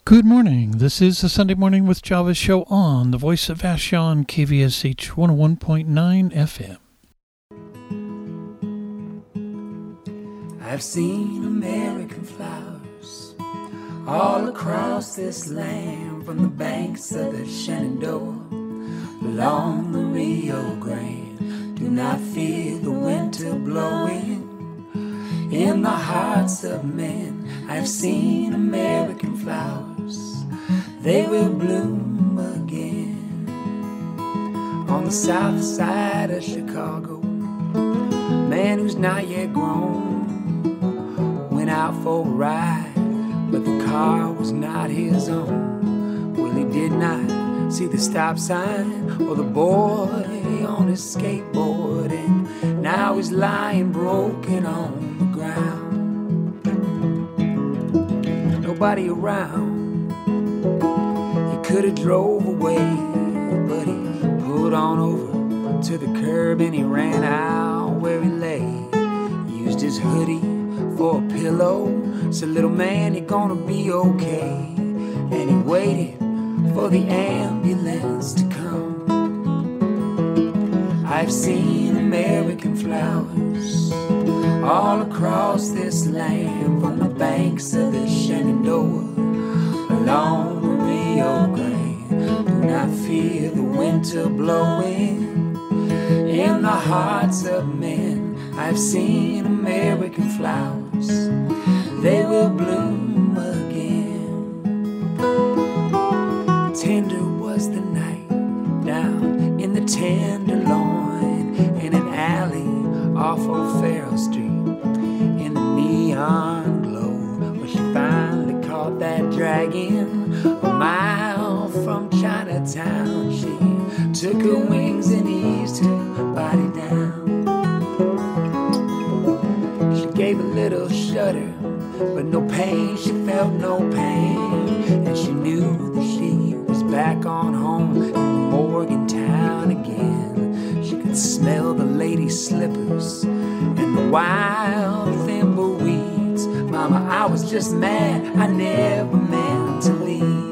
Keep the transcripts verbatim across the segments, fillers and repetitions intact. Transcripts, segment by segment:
Good morning. This is the Sunday Morning with Java show on the Voice of Vashon, K V S H one oh one point nine F M. I've seen American flowers all across this land, from the banks of the Shenandoah along the Rio Grande. Do not fear the winter blowing in the hearts of men. I've seen American flowers, they will bloom again. On the south side of Chicago, man who's not yet grown went out for a ride, but the car was not his own. Well, he did not see the stop sign or the boy on his skateboard, and now he's lying broken on the ground. Nobody around, he could have drove away, but he pulled on over to the curb and he ran out where he lay. Used his hoodie for a pillow, said, little man, you're gonna be okay. And he waited for the ambulance to come. I've seen American flowers all across this land, from the banks of the Shenandoah along the Rio Grande. Do not fear the winter blowing in the hearts of men. I've seen American flowers, they will bloom again. Tender was the night down in the Tenderloin, in an alley off O'Farrell Street, in the neon glow, where she finally caught that dragon a mile from Chinatown. She took her wings and eased her body down. She gave a little shudder, but no pain, she felt no pain, and she knew that she was back on home in Morgantown again. She could smell the lady slippers and the wild thimbleweeds. Mama, I was just mad, I never meant to leave.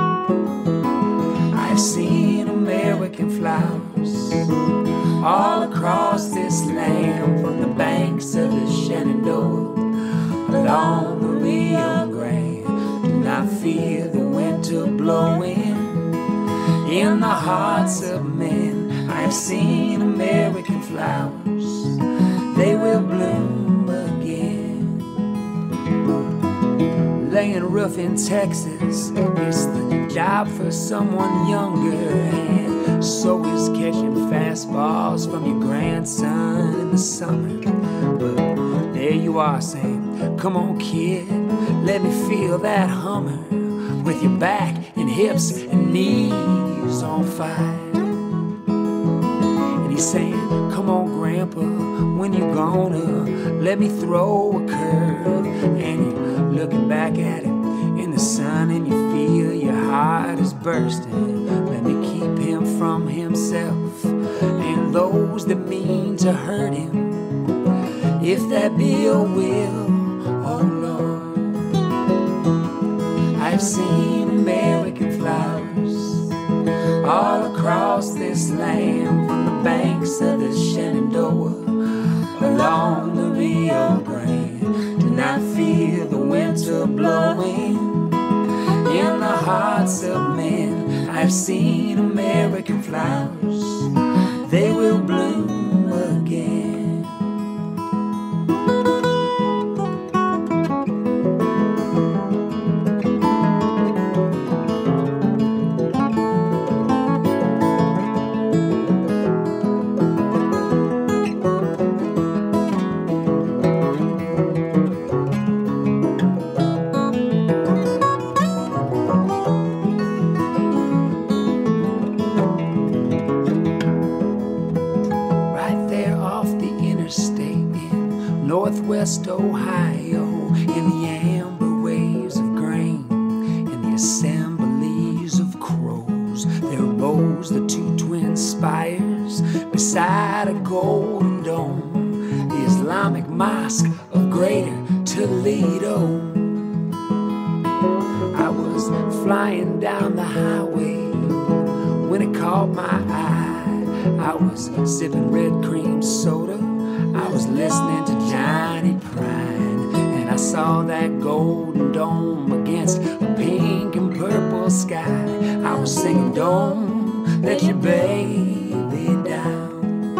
I've seen American flowers all across this land, from the banks of the Shenandoah along the Rio Grande. Do not fear the winter blowing in the hearts of men. I've seen American flowers, they will bloom again. Laying a roof in Texas is the job for someone younger, and so is catching fastballs from your grandson in the summer. But there you are saying, come on kid, let me feel that Hummer, with your back and hips and knees on fire. And he's saying, come on grandpa, when you gonna let me throw a curve? And you're looking back at him in the sun, and you feel your heart is bursting. Let me keep him from himself and those that mean to hurt him, if that be your will, oh Lord. I've seen American flowers all across this land, from the banks of the Shenandoah along the Rio Grande. Do not fear the winter blowing in the hearts of men. I've seen American flowers, they will bloom again. Northwest Ohio, in the amber waves of grain, in the assemblies of crows, there rose the two twin spires beside a golden dome, the Islamic Mosque of Greater Toledo. I was was flying down the highway when it caught my eye. I was sipping red cream soda, I was listening to Johnny Prine, and I saw that golden dome against a pink and purple sky. I was singing, don't let your baby down.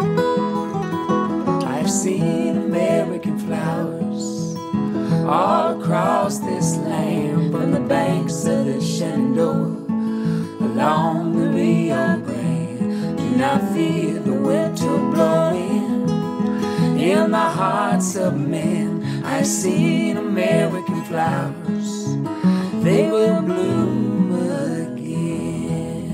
I've seen American flowers all across this land, from the banks of the Shenandoah along the Rio Grande. Do not fear the winter blowing in the hearts of men. I've seen American flowers, they will bloom again.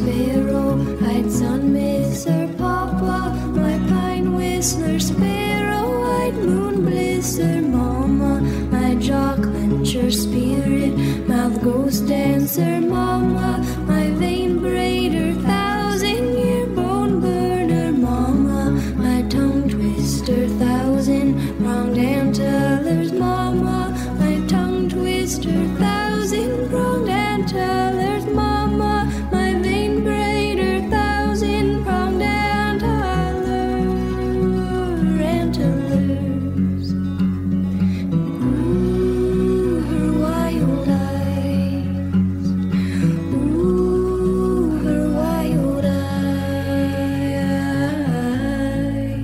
sparrow, I'd sun misser papa, my pine whistler sparrow, I'd moon blisser mama, my jaw clencher spirit, mouth ghost dancer mama, my vein braider, thousand year bone burner mama, my tongue twister, thousand pronged antlers mama, my tongue twister, thousand pronged antlers mama, my vein braider, thousand pronged antlers, antlers. Ooh, her wild eyes. Ooh, her wild eyes.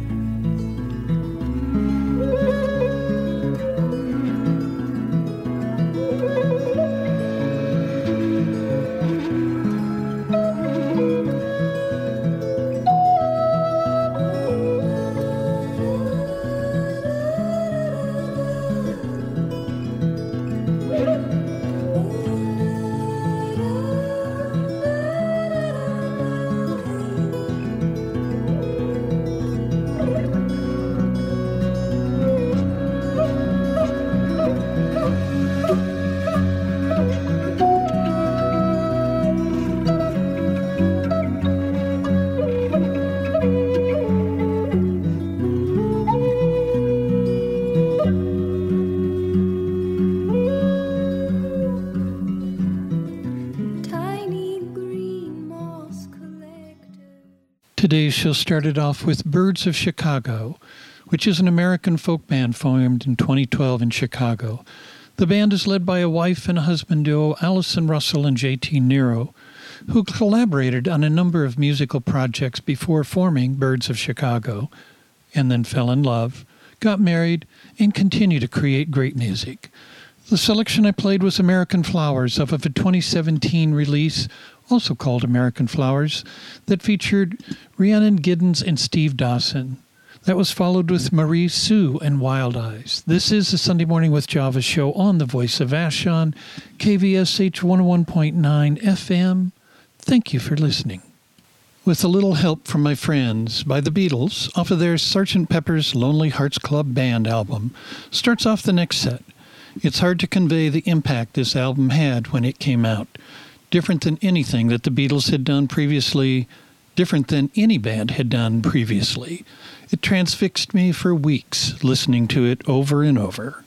Tiny green moss collector. Today's show started off with Birds of Chicago, which is an American folk band formed in twenty twelve in Chicago. The band is led by a wife and a husband duo, Allison Russell and J T Nero, who collaborated on a number of musical projects before forming Birds of Chicago, and then fell in love, got married, and continue to create great music. The selection I played was American Flowers off of a twenty seventeen release, also called American Flowers, that featured Rhiannon Giddens and Steve Dawson. That was followed with Marie Sue and Wild Eyes. This is the Sunday Morning with Java show on the Voice of Vashon, K V S H one oh one point nine F M. Thank you for listening. With a little help from my friends by the Beatles off of their Sergeant Pepper's Lonely Hearts Club Band album, starts off the next set. It's hard to convey the impact this album had when it came out. Different than anything that the Beatles had done previously, different than any band had done previously. It transfixed me for weeks, listening to it over and over.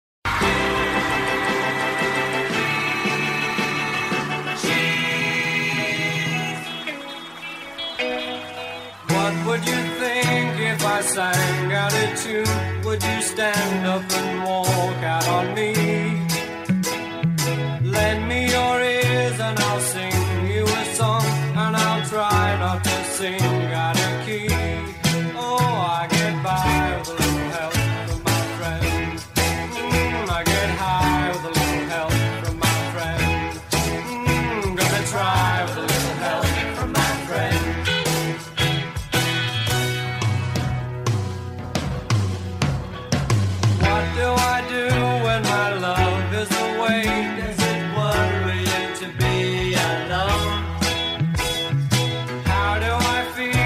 What would you think if I sang out a tune? Would you stand up and walk out on me? Lend me your ears and I'll sing you a song, and I'll try not to sing out of key. Oh, I get by with a little help from my friend. Mm, I get high with a little help from my friend. Mm, gonna try with a little help from my friend. What do I do when my love is away? Does it worry you to be alone? How do I feel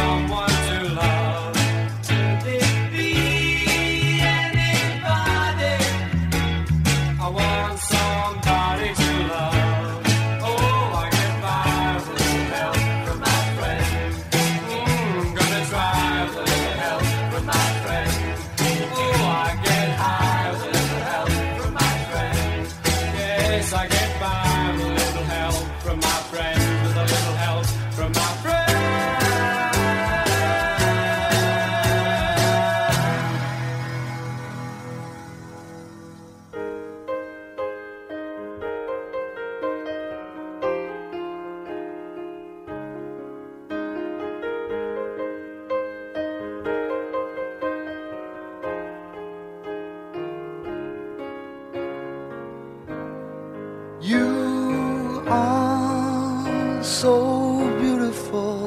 someone to love. Could it be anybody? I want somebody to love. Oh, I get by with a little help from my friend. Mm, gonna try with a little help from my friend. Oh, I get high with a little help from my friend. Yes, I get by with a little help from my friend. With a little help from my friend. You are so beautiful.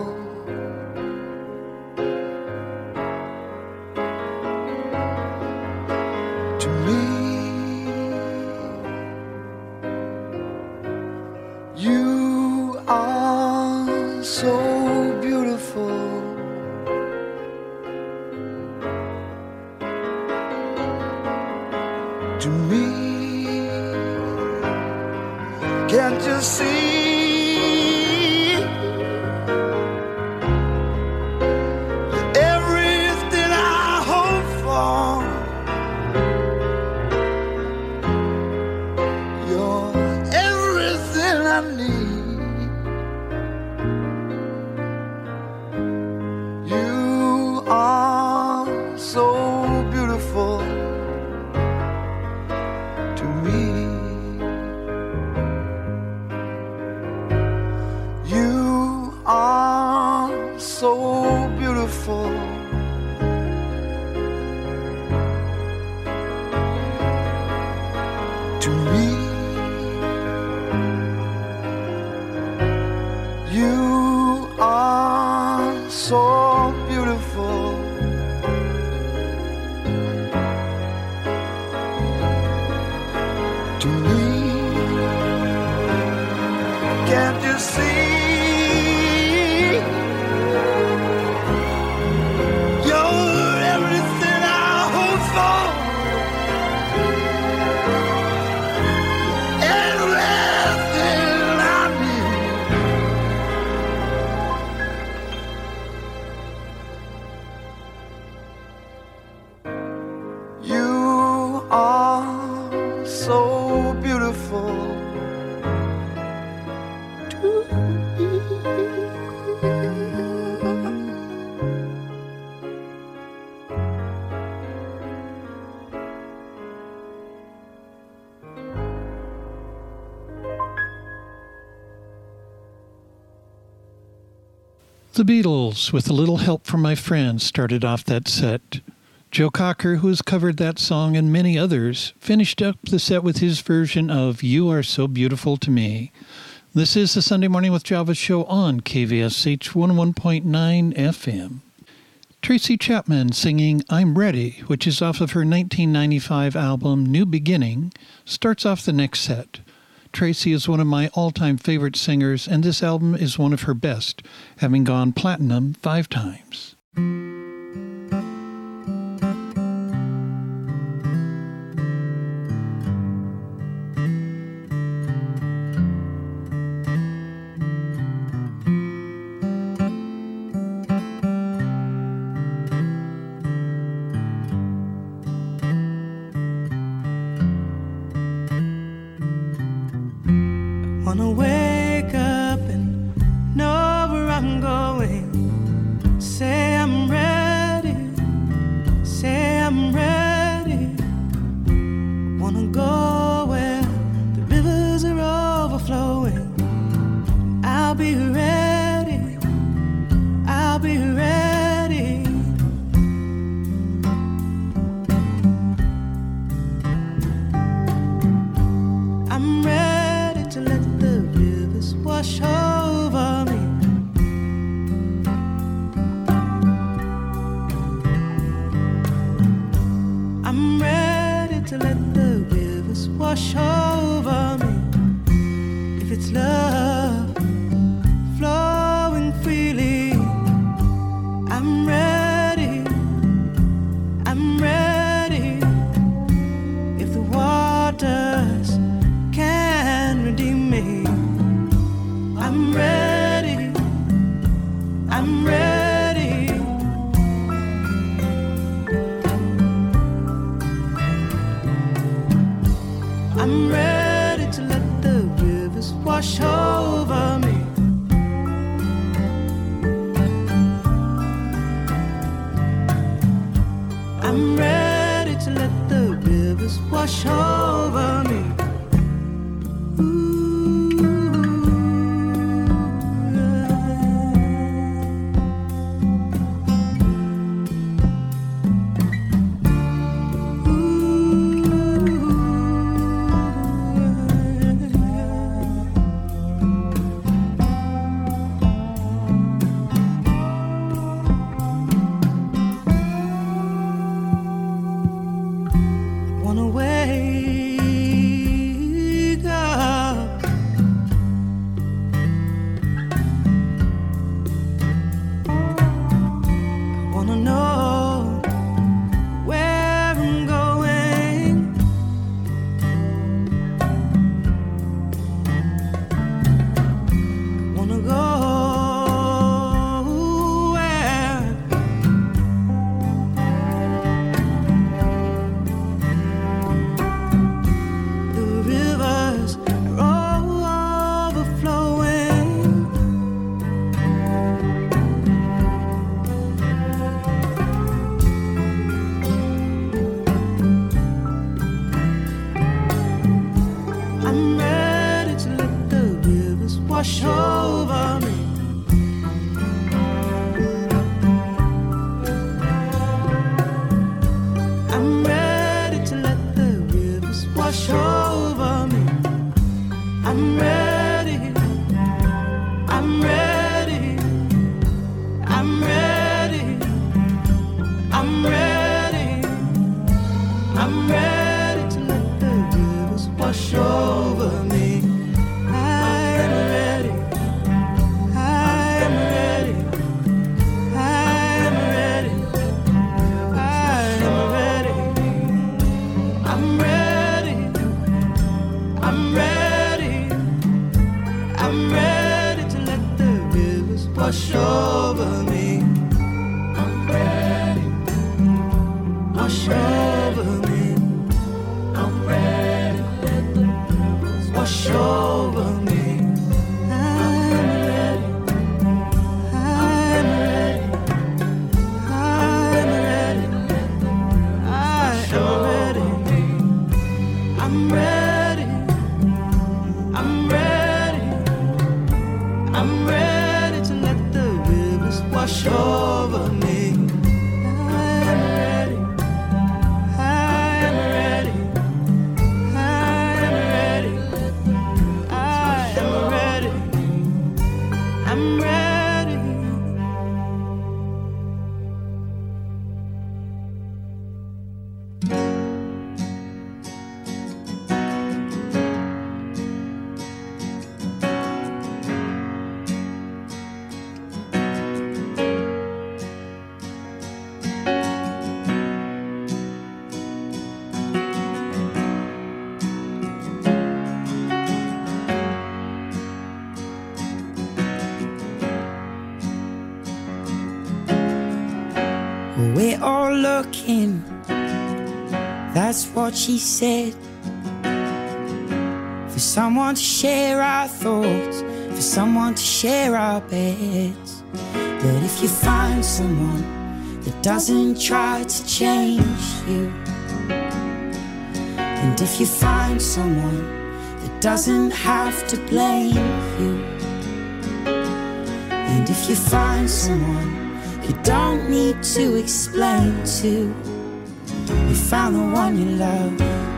To me, you are so beautiful. To me, can't you see? Everything I hope for, you're everything I need. You are so beautiful to me. You are so beautiful. To me, you are so beautiful. To me, can't you see? You're everything I hope for. Everything I need. You are so beautiful to me. The Beatles, with a little help from my friends, started off that set. Joe Cocker, who has covered that song and many others, finished up the set with his version of You Are So Beautiful to Me. This is the Sunday Morning with Java show on K V S H one oh one point nine F M. Tracy Chapman singing I'm Ready, which is off of her nineteen ninety-five album New Beginning, starts off the next set. Tracy is one of my all-time favorite singers, and this album is one of her best, having gone platinum five times. Wanna wake up and know where I'm going. Say I'm ready, say I'm ready. Wanna go where the rivers are overflowing. I'll be ready, I'll be ready. I'm ready to let the rivers wash over me. I'm ready to let the rivers wash over me. If it's love flowing freely, I'm ready, I'm ready. If the waters can redeem me, I'm ready, I'm ready. I'm ready to let the rivers wash over me. I'm ready to let the rivers wash over me. Wanna wake up, wanna know where I'm going. Wanna go where the rivers are overflowing. I'm ready to let the rivers wash over me. I'm ready to let the rivers wash over me. I'm ready, I'm ready, I'm ready, I'm ready, I'm ready to let the rivers wash over me. I am ready, I am ready, I am ready, I am ready, I'm ready, I'm ready, I'm ready to let the rivers wash over me. I'm ready, wash over me. I'm ready, let the rivers wash over me. I'm ready, I'm ready, I'm ready, I am ready. I'm ready, I'm ready, I'm ready to let the rivers wash over me. I'm ready, I'm ready, I'm ready, I am ready, I'm ready. We're all looking, that's what she said. For someone to share our thoughts, for someone to share our beds. But if you find someone that doesn't try to change you, and if you find someone that doesn't have to blame you, and if you find someone you don't need to explain to, you found the one you love.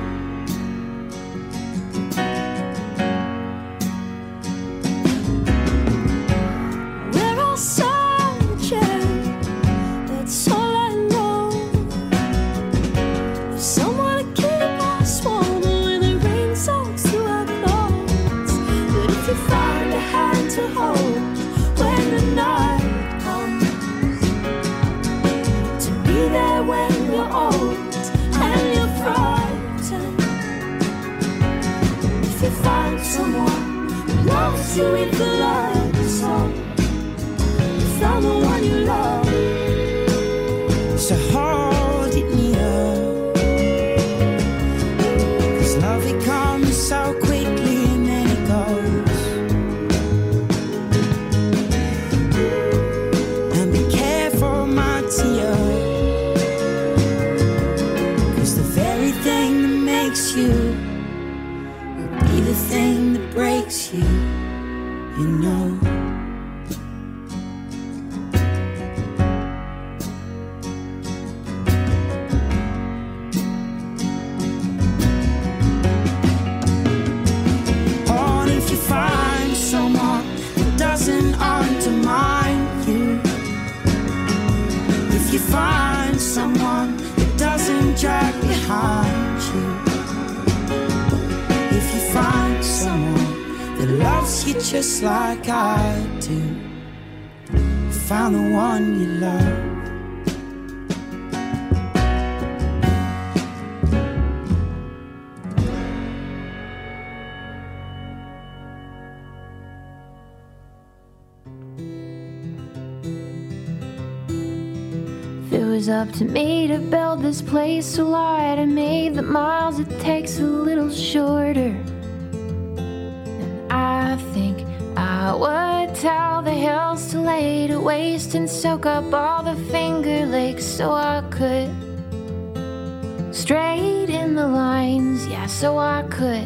We're all searching, that's all I know. For someone to keep us warm when the rain soaks through our clothes. But if you find a hand to hold when the night comes, cry when you're old and you're frightened. If you find someone who loves you with the lights on, you found the one you love. So hold it near, 'cause love it comes so quickly and then it goes. And be careful, my dear, 'cause the very thing that makes you will be the thing that breaks you, you know. Find someone that doesn't drag behind you. If you find someone that loves you just like I do, you found the one you love. It was up to me to build this place so light I made the miles it takes a little shorter. And I think I would tell the hills to lay to waste and soak up all the Finger Lakes so I could straighten the lines, yeah, so I could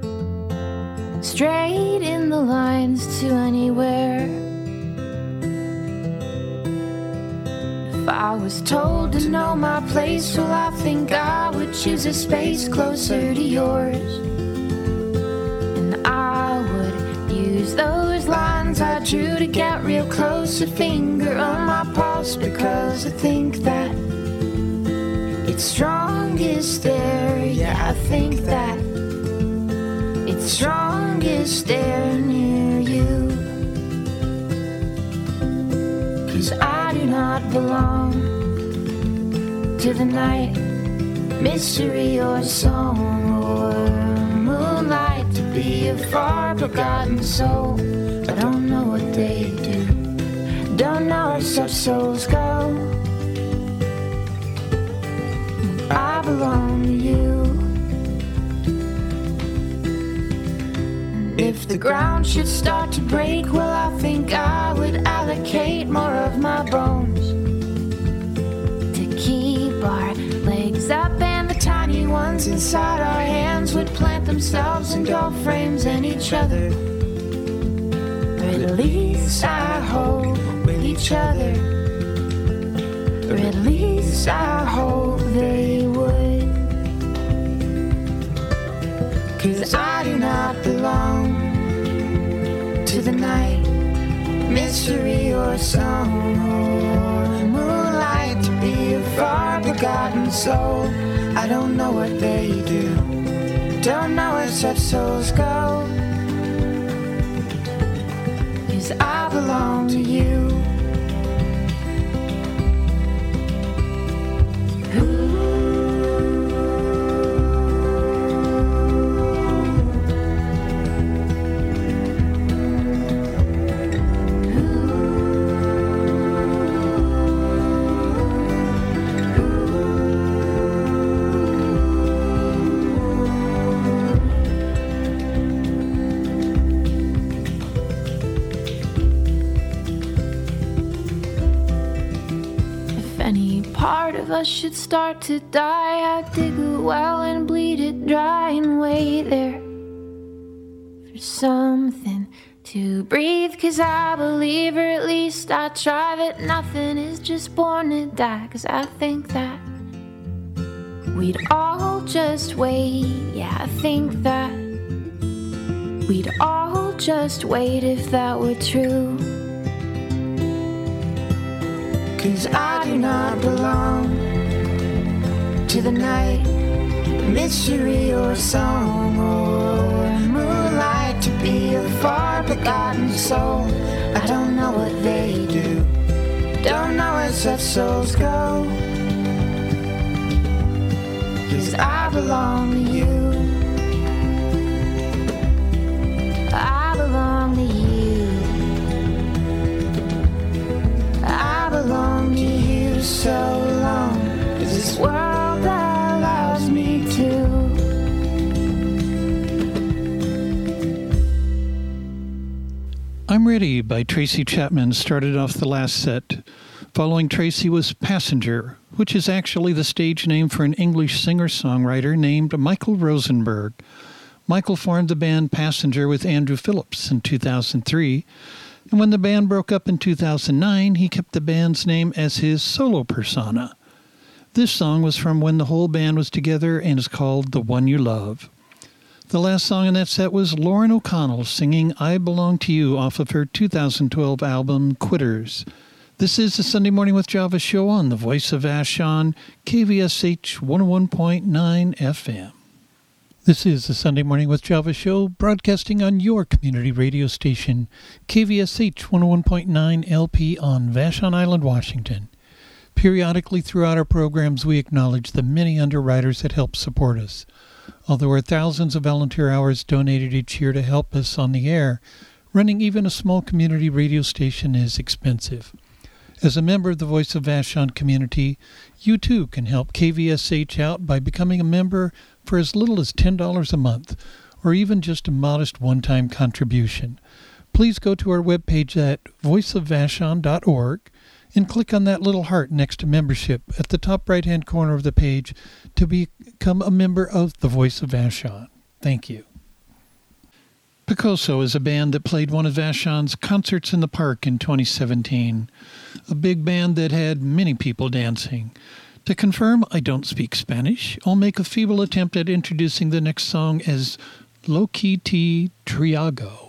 straighten the lines to anywhere. If I was told to know my place, well, I think I would choose a space closer to yours. And I would use those lines I drew to get real close, a finger on my pulse, because I think that it's strongest there. Yeah, I think that it's strongest there near you. 'Cause I do not belong to the night, mystery or song or moonlight, to be a far forgotten soul. I don't know what they do, don't know where such souls go. I belong to you. And if the ground should start to break, well, I think I would allocate more of my bones to keep our legs up, and the tiny ones inside our hands would plant themselves in door frames and each other. Or at least I hope with each other. Or at least I hope they would. 'Cause I do not belong to the night, mystery or song or moonlight, to be a far forgotten soul. I don't know what they do, don't know where such souls go. 'Cause I belong to you. Us should start to die, I'd dig a well and bleed it dry and wait there for something to breathe. 'Cause I believe, or at least I try, that nothing is just born to die. 'Cause I think that we'd all just wait. Yeah, I think that we'd all just wait if that were true. 'Cause I do not belong to the night, mystery or song or moonlight, to be a far forgotten soul. I don't know what they do, don't know where such souls go. 'cause I belong to you. I belong to you. I belong to you so long as this world allows me to. I'm Ready by Tracy Chapman started off the last set. Following Tracy was Passenger, which is actually the stage name for an English singer-songwriter named Michael Rosenberg. Michael formed the band Passenger with Andrew Phillips in two thousand three, and when the band broke up in two thousand nine, he kept the band's name as his solo persona. This song was from when the whole band was together and is called The One You Love. The last song in that set was Lauren O'Connell singing I Belong to You off of her two thousand twelve album Quitters. This is the Sunday Morning with Java show on the Voice of Vashon, K V S H one oh one point nine F M. This is the Sunday Morning with Java show, broadcasting on your community radio station, K V S H one oh one point nine L P on Vashon Island, Washington. Periodically throughout our programs, we acknowledge the many underwriters that help support us. Although there are thousands of volunteer hours donated each year to help us on the air, running even a small community radio station is expensive. As a member of the Voice of Vashon community, you too can help K V S H out by becoming a member for as little as ten dollars a month, or even just a modest one-time contribution. Please go to our webpage at voice of vashon dot org and click on that little heart next to membership at the top right-hand corner of the page to become a member of the Voice of Vashon. Thank you. Picoso is a band that played one of Vashon's concerts in the park in twenty seventeen, a big band that had many people dancing. To confirm I don't speak Spanish, I'll make a feeble attempt at introducing the next song as Lo Que Te Traigo.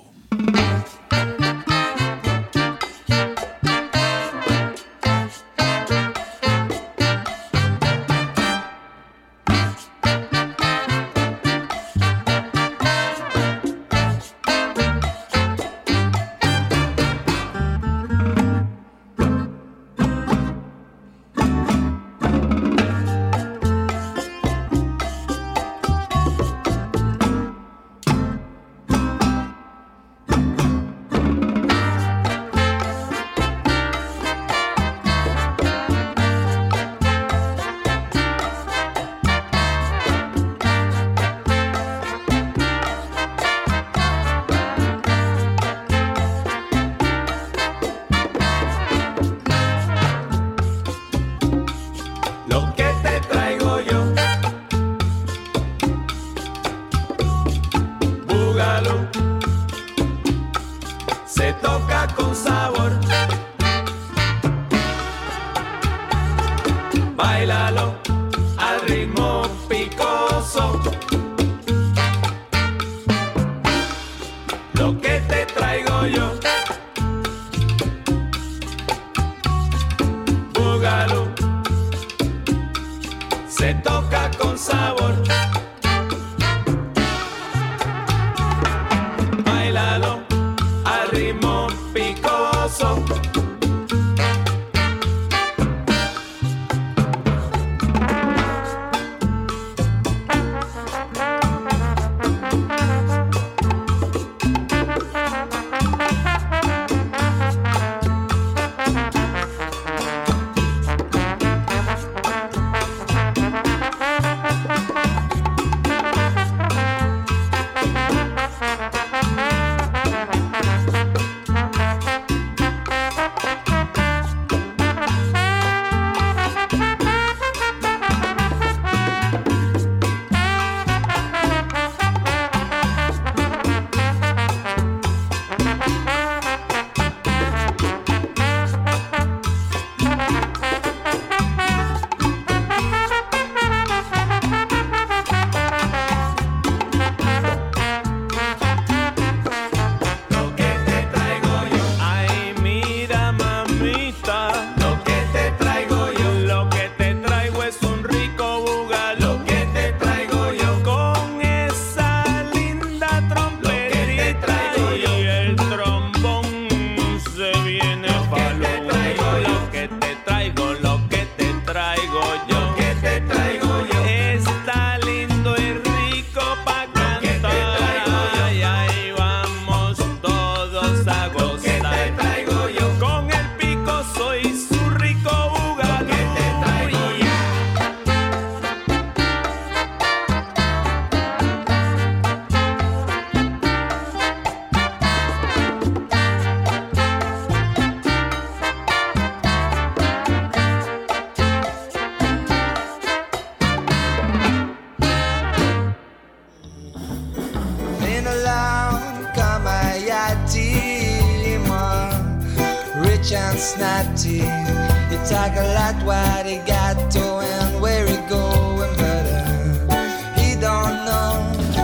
out what he got to and where he going, but uh, he don't know.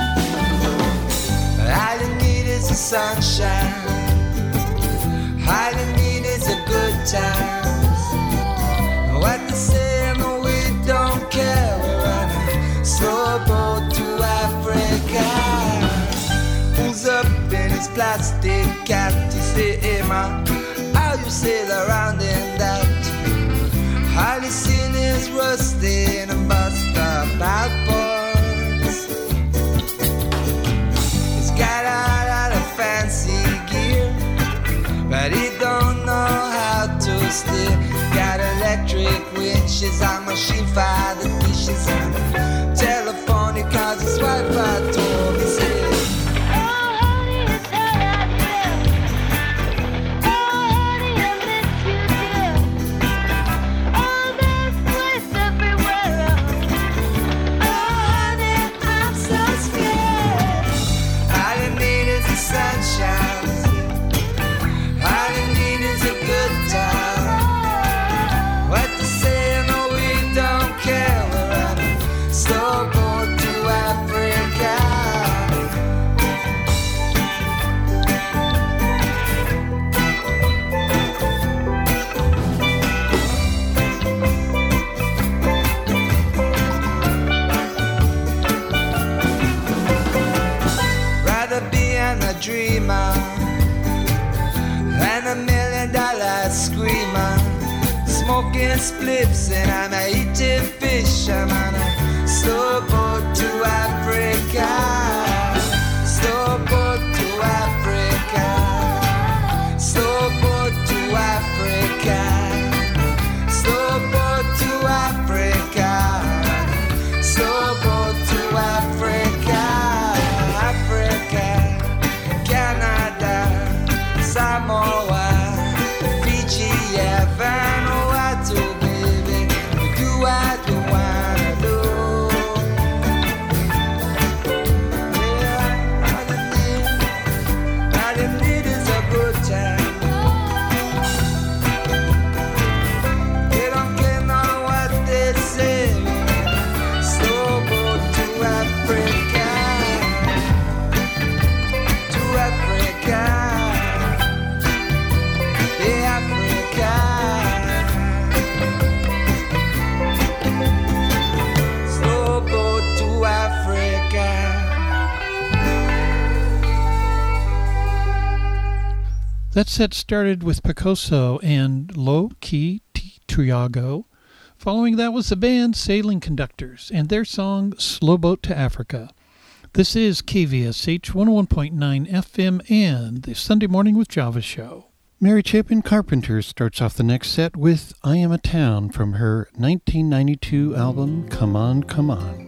All you need is the sunshine. All you need is a good time. What they say, no, we don't care. We're on a slow boat to Africa. Pulls up in his plastic cat. You say, hey man, how you sail around in that? All you seen is rusty in a bus stop outboards. He's got a lot of fancy gear, but he don't know how to steer. Got electric winches, a machine for the dishes, and a telephone he calls his wife. I told me, say, dreamer and a million dollar screamer, smoking spliffs and I'm a eating fish. I'm on a slow boat to Africa, slow boat to Africa, slow boat to Africa, slow boat to Africa, slow boat to Africa, Africa. Canada, Samoa, Fiji, yeah, Vanuatu, baby. We do what we wanna do. Yeah, all you need, all you need is a good time. They don't care now what they say. Slow boat to Africa. Africa, yeah, Africa. Slow boat to Africa. That set started with Picoso and Low Key Triago. Following that was the band Sailing Conductors and their song Slow Boat to Africa. This is K V S H one oh one point nine F M and the Sunday Morning with Java show. Mary Chapin Carpenter starts off the next set with I Am a Town from her nineteen ninety-two album Come On, Come On.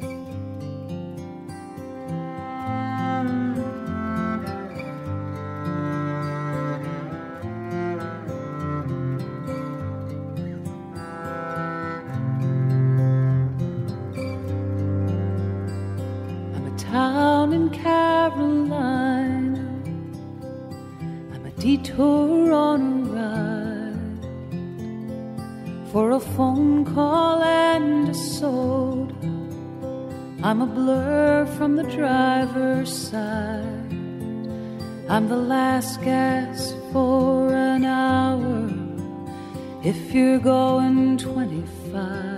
Town in Carolina, I'm a detour on a ride for a phone call and a soda. I'm a blur from the driver's side. I'm the last gas for an hour if you're going twenty-five.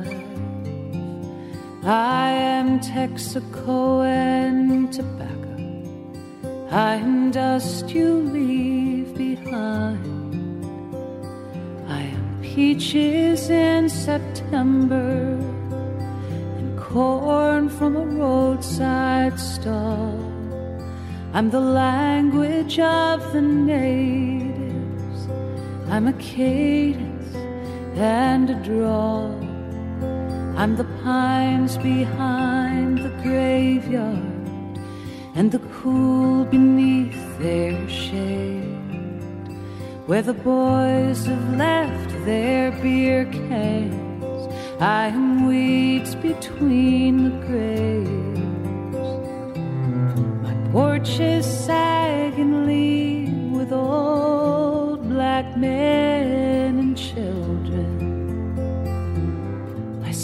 I am Texaco and tobacco. I am dust you leave behind. I am peaches in September and corn from a roadside stall. I'm the language of the natives. I'm a cadence and a drawl. I'm the pines behind the graveyard and the cool beneath their shade, where the boys have left their beer cans. I am weeds between the graves. My porch is sagging lean with old black men and children.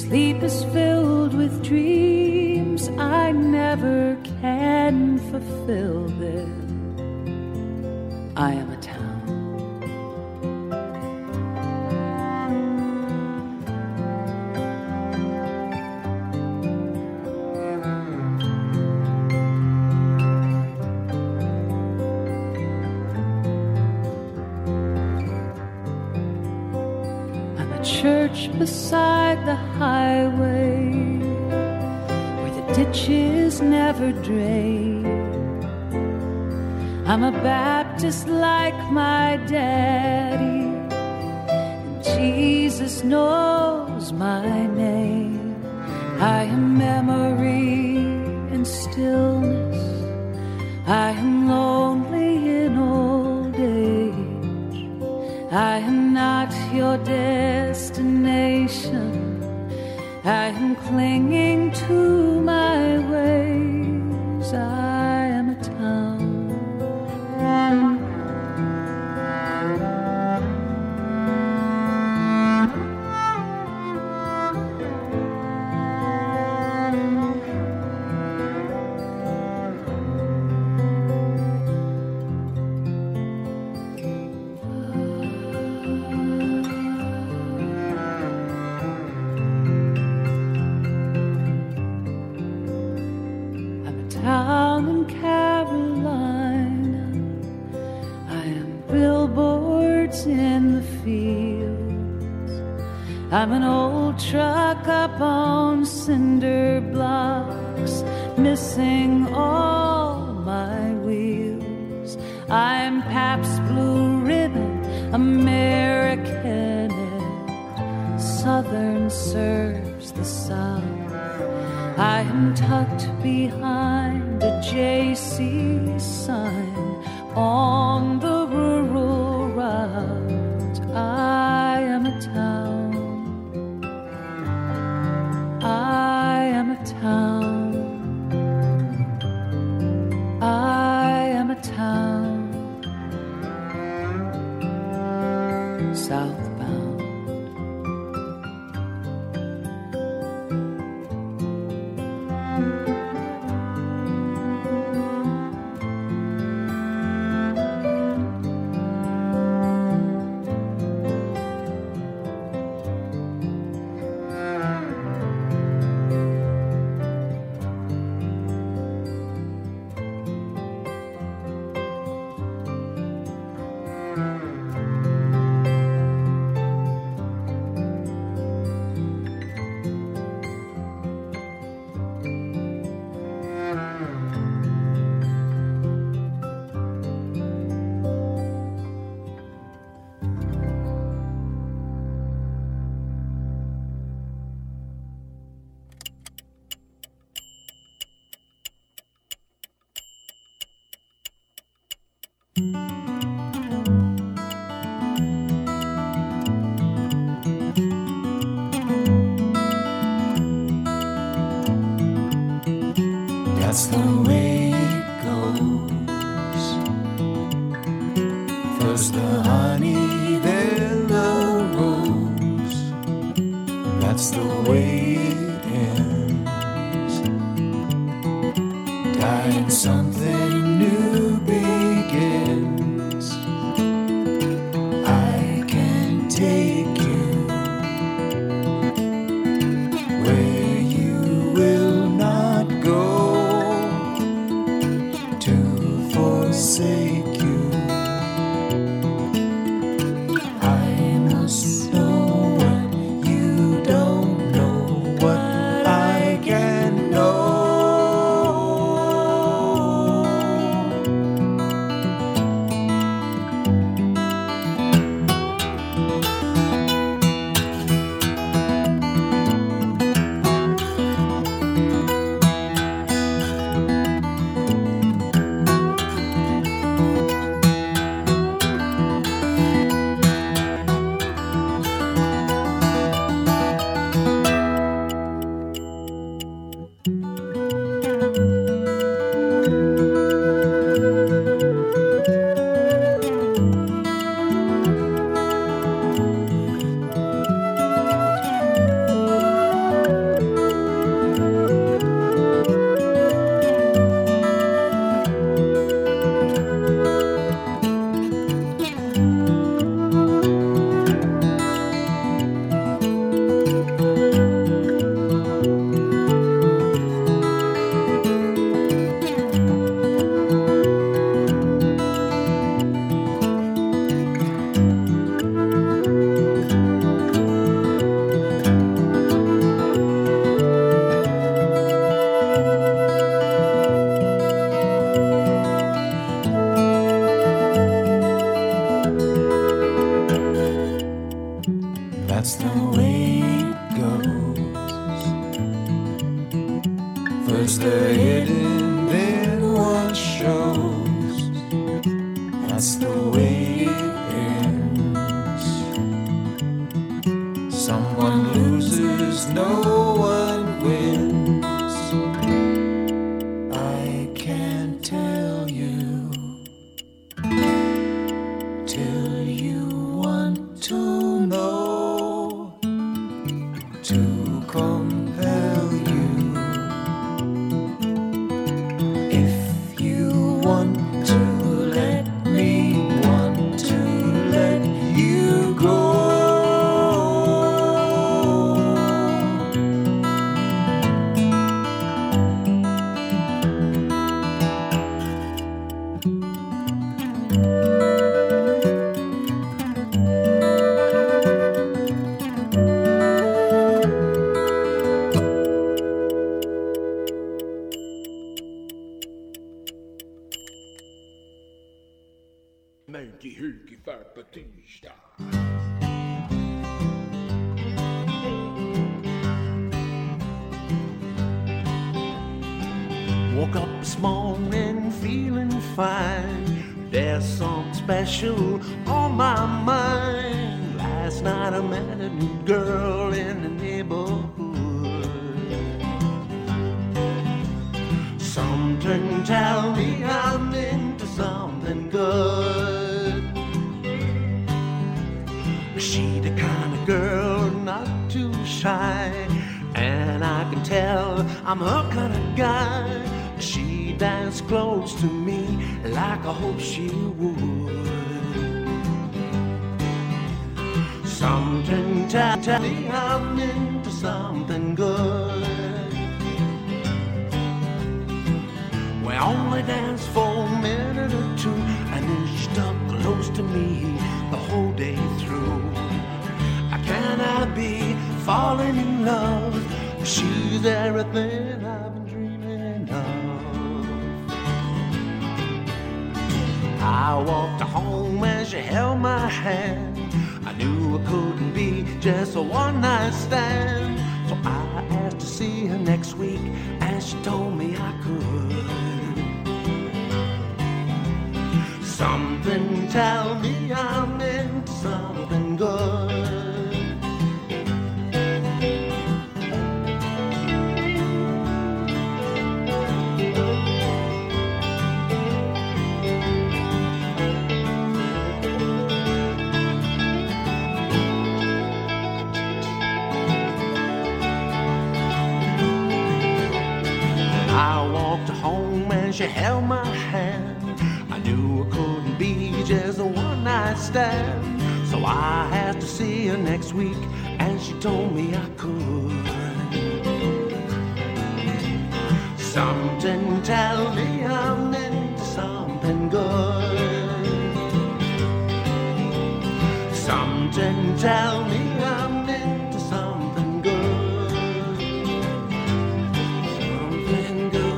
sleep is filled with dreams I never can fulfill them. I am a town. I'm a church beside the highway where the ditches never drain. I'm a Baptist like my daddy, and Jesus knows my name. I am memory and stillness. I am lonely in old age. I am not your destination. I am clinging to my ways. I am a town. Town in Carolina, I am billboards in the fields. I'm an old truck up on cinder blocks, missing all my wheels. I'm Pabst Blue Ribbon American, Southern serves the South. I am tucked behind a J C sign on the rural route. I am a town. I am a town. I am a town. Southbound. That's the way it goes. First the honey, then the rose. That's the way it ends. Dying, something new begins. I can take you where you will not go, to forsake you. I must know what you don't know, what I can know. First the hidden, then one shows. That's the way it ends. Someone loses, no one wins. I can't tell you till you want to know, to compel you. If you want to let me, want to let you go. Woke up this morning feeling fine. There's something special on my mind. Last night I met a new girl in the neighborhood. Something tell me I'm into something good. She the kind of girl not too shy, and I can tell I'm her kind of guy. She danced close to me like I hoped she would. Something tell, tell me I'm into something good. We only danced for a minute or two, and then she stuck close to me the whole day through. Can I be falling in love? She's everything I've been dreaming of. I walked home and she held my hand. I knew it couldn't be just a one-night stand. So I asked to see her next week, and she told me I could. Something tell me I'm into something good. She held my hand. I knew it couldn't be just a one-night stand. So I asked to see her next week, and she told me I could. Something tell me I'm into something good. Something tell me I'm into something good. Something good.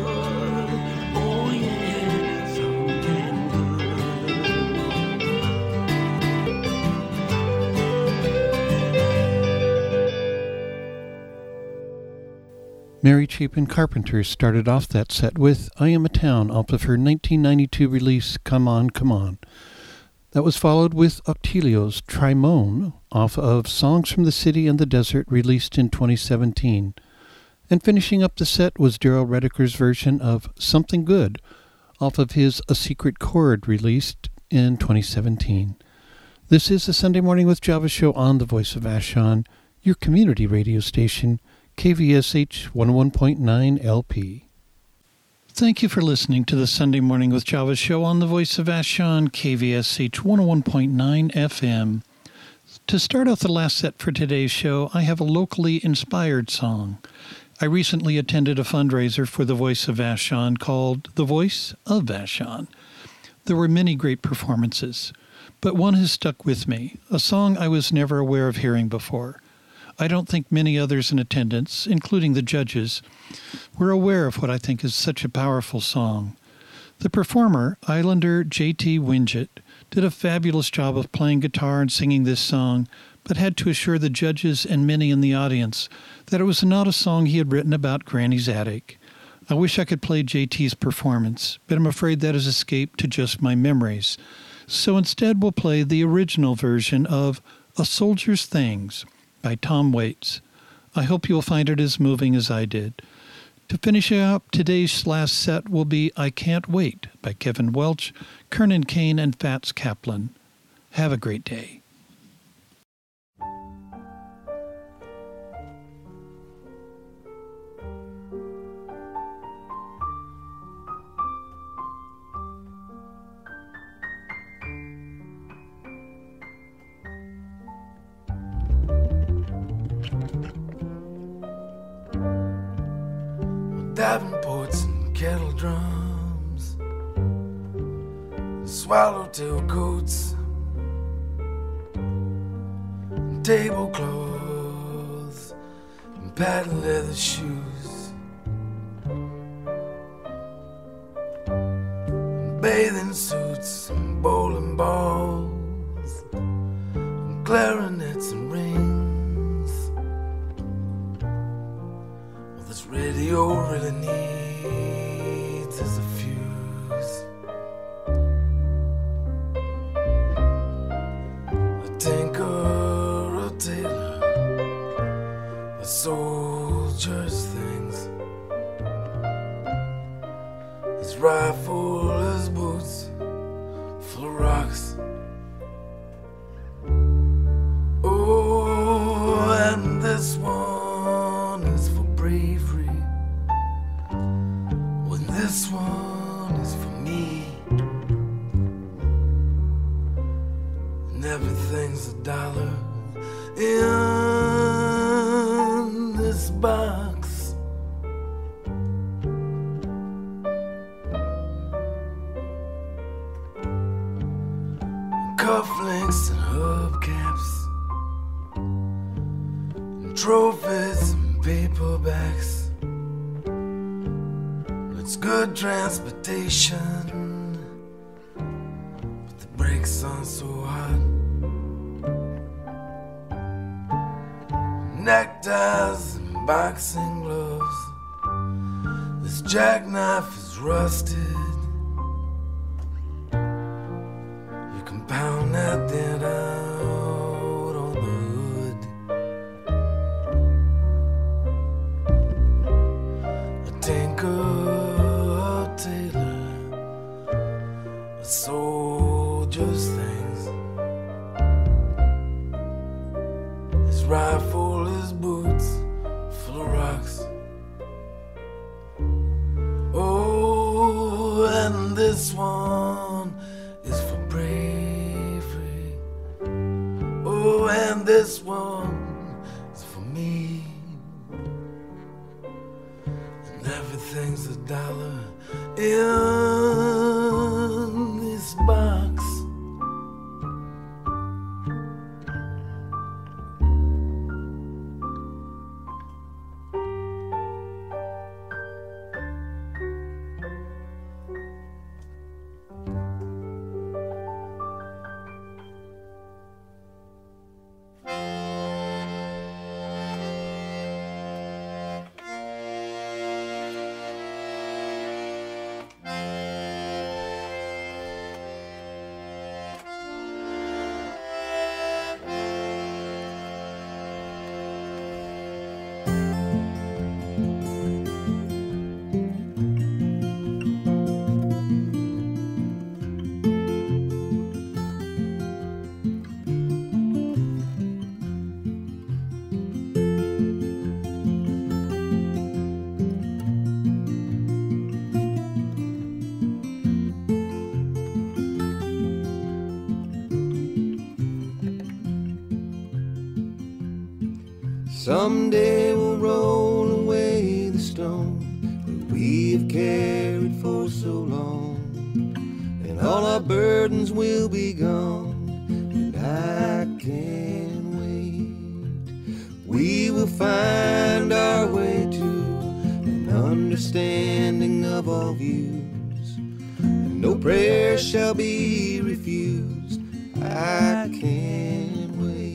Mary Chapin Carpenter started off that set with I Am a Town off of her nineteen ninety-two release Come On, Come On. That was followed with Octilio's Trimone off of Songs from the City and the Desert released in twenty seventeen. And finishing up the set was Daryl Rediker's version of Something Good off of his A Secret Chord released in twenty seventeen. This is the Sunday Morning with Java show on the Voice of Vashon, your community radio station, K V S H one oh one point nine L P. Thank you for listening to the Sunday Morning with Java show on the Voice of Vashon, K V S H one oh one point nine F M. To start off the last set for today's show, I have a locally inspired song. I recently attended a fundraiser for the Voice of Vashon called The Voice of Vashon. There were many great performances, but one has stuck with me, a song I was never aware of hearing before. I don't think many others in attendance, including the judges, were aware of what I think is such a powerful song. The performer, Islander J T Winget, did a fabulous job of playing guitar and singing this song, but had to assure the judges and many in the audience that it was not a song he had written about Granny's attic. I wish I could play J T's performance, but I'm afraid that has escaped to just my memories. So instead we'll play the original version of A Soldier's Things by Tom Waits. I hope you'll find it as moving as I did. To finish up, today's last set will be I Can't Wait by Kevin Welch, Kernan Kane, and Fats Kaplan. Have a great day. Davenports and kettle drums, swallowtail coats, and tablecloths, and patent leather shoes, and bathing suits, and bowling balls, and clarinets and rings. This radio really needs is a fuse. A tinker, a tailor, a soldier's things. His rifle, his boots, full of rocks. Oh, and this one is for bravery, when this one is for me, and everything's a dollar in this box. Cufflinks and hubcaps, and trophies and paperbacks. It's good transportation, but the brakes aren't so hot. Neckties and boxing gloves, this jackknife is rusted. You can pound that dent out on the hood. A tinker, tailor, a soldier's things. His rifle, his boots, full of rocks. Oh, and this one is for bravery. Oh, and this one is for me. And everything's a dollar in this box. Someday we'll roll away the stone that we have carried for so long, and all our burdens will be gone, and I can't wait. We will find our way to an understanding of all views, and no prayer shall be refused. I can't wait.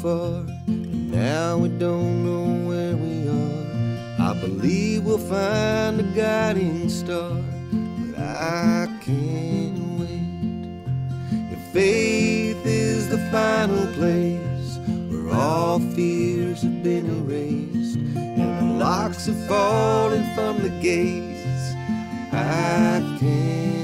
far, and now we don't know where we are. I believe we'll find a guiding star, but I can't wait. If faith is the final place where all fears have been erased and the locks have fallen from the gates, I can't